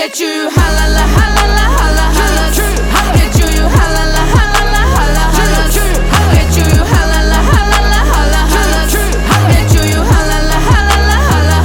Я чую ха-ла-ла, ха-ла-ла, ха-ла-ла. Я чую ха-ла-ла, ха-ла-ла, ха-ла-ла. Я чую ха-ла-ла, ха-ла-ла, ха-ла-ла. Я чую ха-ла-ла, ха-ла-ла,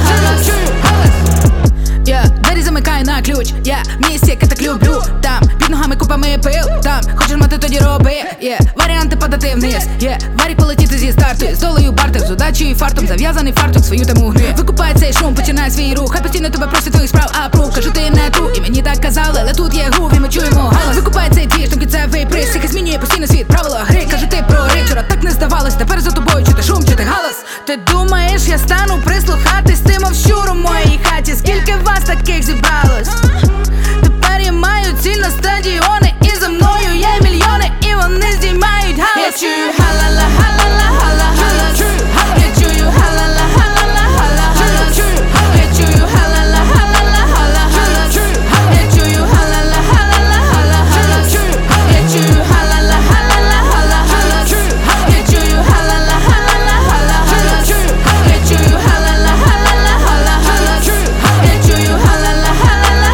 ха-ла-ла. Двері замикаю на ключ, місце, яке так люблю. Там під ногами купами пил, там хочеш мати, тоді роби. Варіанти падати вниз, варік полетіти зі старту. З долею бартер, з удачею і фартом. Зав'язаний фартук, свою тему гни. Викупай цей шум, починай свій рух. Хай постійно тебе просить твоїх справ, а прув. Кажу, ти не тру, і мені так казали, але тут є грув, і ми чуємо галас. Викупай цей двіж, там кінцевий приз, який змінює постійно світ, правила гри. Кажу, ти прорив, вчора так не здавалось, тепер за тобою чути шум, чути галас. Ти думаєш, я стану прислухатись, ти мов щур у моїй хаті. Скільки вас таких зібралось? Тепер я маю ціль на стадіони, і за мною є мільйони, і вони здіймають галас. Я чую ха-ла-ла, ха-ла-ла, ха-ла-ла. Я чую ха-ла-ла, ха-ла-ла, ха-ла-ла. Я чую ха-ла-ла, ха-ла-ла, ха-ла-ла. Я чую ха-ла-ла, ха-ла-ла, ха-ла-ла. Я чую ха-ла-ла, ха-ла-ла, ха-ла-ла. Я чую ха-ла-ла, ха-ла-ла, ха-ла-ла. Я чую ха-ла-ла, ха-ла-ла, ха-ла-ла. Я чую ха-ла-ла, ха-ла-ла,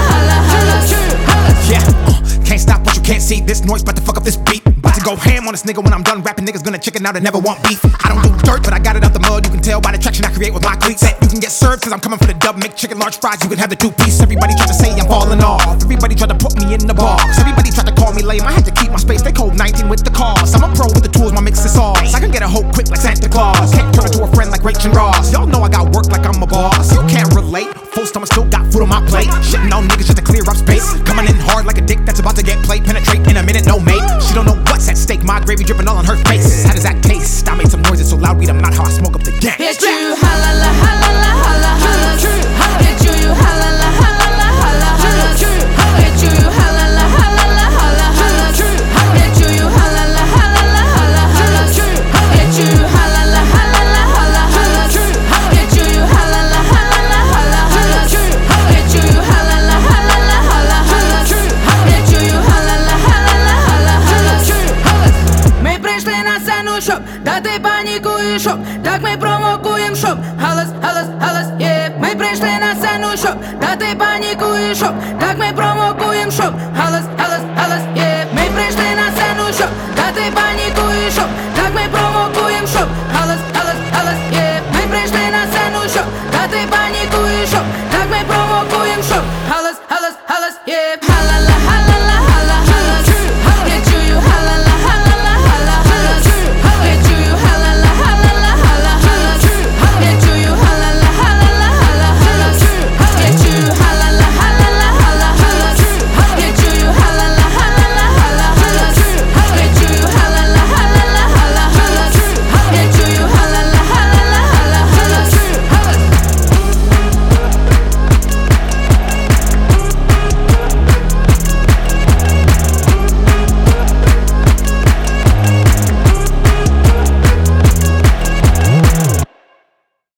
ха-ла-ла. Can't stop what you can't see. This noise about to fuck up this beat. About to go ham on this nigga when I'm done rapping. Niggas gonna chicken out and never want beef. I don't do dirt, but I got it out the mud. You can tell by the traction I create with my cleats. You can get served cause I'm coming for the dub. Make chicken large fries, you can have the 2-piece. Everybody tried to say I'm falling off. Everybody tried to put me in the box. Everybody tried to call me lame. I had to keep my space. They code 19 with the cause. I'm a pro with the tools, my mix is sauce. I can get a hoe quick like Santa Claus. Can't turn into a friend like Rachel Ross. Y'all know I got work like I'm a boss. You can't relate. Full stomach still got food on my plate. Shitting on niggas just to clear up space. Coming in hard like a dick that's about to get played. Penetrate in a minute, no mate. She don't know what's at stake. My gravy dripping all on her face. How does that taste? I made some noises so loud, weed I'm not how I smoke up the gang. Я чую ха-ла-ла, ха-ла-ла, ха-ла-ла. Я чую ха-ла-ла, ха-ла-ла, ха-ла-ла. Я чую ха-ла-ла, ха-ла-ла, ха-ла-ла. Я чую ха-ла-ла, ха-ла-ла, ха-ла-ла. Я чую ха-ла-ла, ха-ла-ла, ха-ла-ла. Я чую ха-ла-ла, ха-ла-ла, ха-ла-ла. Я чую ха-ла-ла, ха-ла-ла, ха-ла-ла. Я чую ха-ла-ла, ха-ла-ла, ха-ла-ла. Ми прийшли на сцену, щоб дати паніку і шок. Так ми провокуєм шок. Галас, галас, галас, Ми прийшли на сцену, щоб дати паніку і шок. Так ми провокуєм шок.